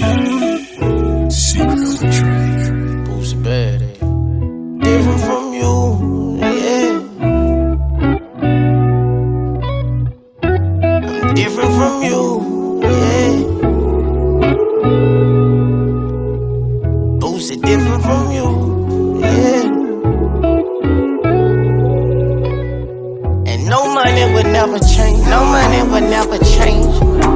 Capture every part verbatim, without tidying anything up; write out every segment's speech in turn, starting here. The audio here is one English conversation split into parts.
Secret on the track. Boosie bad, eh? Different from you, yeah. I'm different from you, yeah. Boosie different from you, yeah. And no money would never change, no money would never change.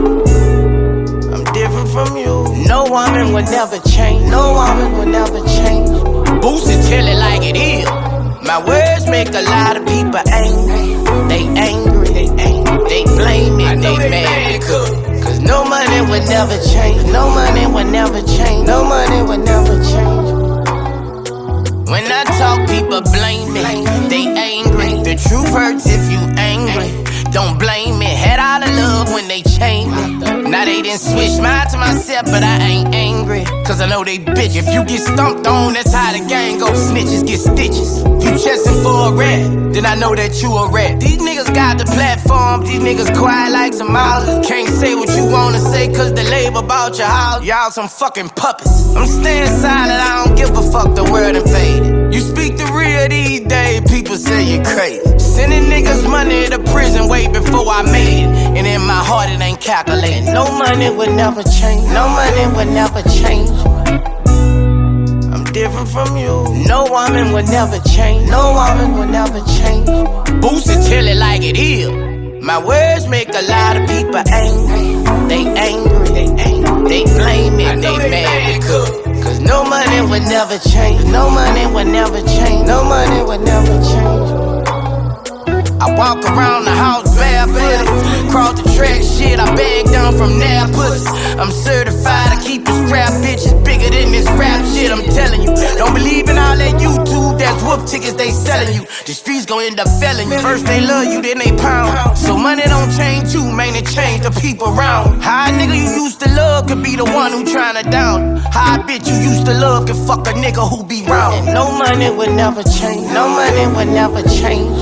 I'm different from you. No woman would never change, no woman would never change. Boosie tell it like it is. My words make a lot of people angry. They angry, they angry, they blame me, they, they mad. Cause no money would never change, no money would never change, no money would never change. When I talk, people blame me, they angry. The truth hurts if you angry. Don't blame me, had all the love when they changed me. Now they done switch mine to myself, but I ain't angry. Cause I know they bitch. If you get stumped on, that's how the gang go. Snitches get stitches. If you chestin' for a rat, then I know that you a rat. These niggas got the platform, these niggas quiet like some houses. Can't say what you wanna say cause the label bought your house. Y'all some fucking puppets. I'm staying silent, I don't give a fuck, the world done faded. You speak the real these days, people say you crazy. Sending niggas money to prison way before I made it. And in my heart it ain't calculated. No money would never change, no money would never change. I'm different from you. No woman would never change, no woman would never change. Boosie tell it like it is. My words make a lot of people angry. They angry, they angry, they blame me, they, they mad. Cause no money would never change, no money would never change, no money would never change. I walk around the house barefoot, cross the track shit, I bag down from there pussy. I'm certified to keep a strap, bitches bigger than this rap shit, I'm telling you. Don't believe in all that YouTube, that's whoop tickets they selling you. The streets gon' end up failing you. First they love you, then they pound. So money don't change you, man, it change the people around. How a nigga you used to love could be the one who tryna down. How a bitch you used to love could fuck a nigga who be round. And no money would never change, no money would never change.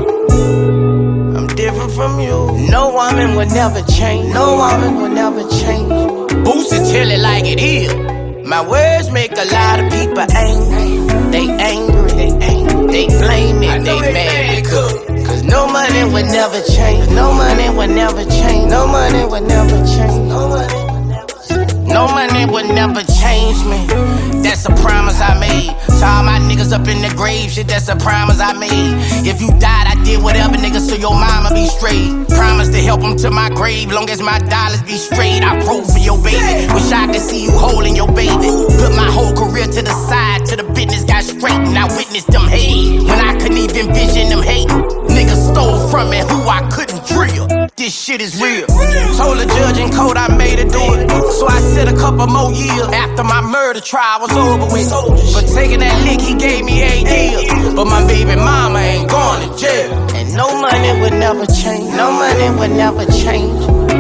Different from you. No woman would never change, no woman would never change. Boosie tell it like it is. My words make a lot of people angry. They angry, they angry, they blame me, they, they mad. Cause no money would never change, no money would never change, no money would never change, no money would never change. No money would never change me. That's a promise I made. To all my niggas up in the grave, shit, that's a promise I made. If you died, I did whatever, nigga, so your mama be straight. Promise to help them to my grave, long as my dollars be straight. I rode for your baby, wish I could see you holding your baby. Put my whole career to the side, till the business got straight. And I witnessed them hate, when I couldn't even vision them hate. Niggas stole from me who I couldn't drill. This shit is real. Told the judge in court I made it do it. So I said a couple more years after my murder trial was over with. For taking that lick, he gave me eight years. But my baby mama ain't going to jail. And no money would never change, no money would never change.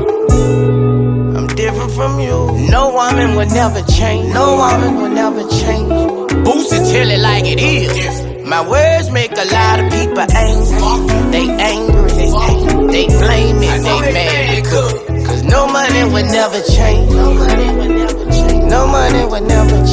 I'm different from you. No woman would never change, no woman would never change. Boosie tell it like it is. My words make a lot of people angry. They angry, they angry, they blame me, they mad. Cause no money would never change, no money would never change, no money would never change.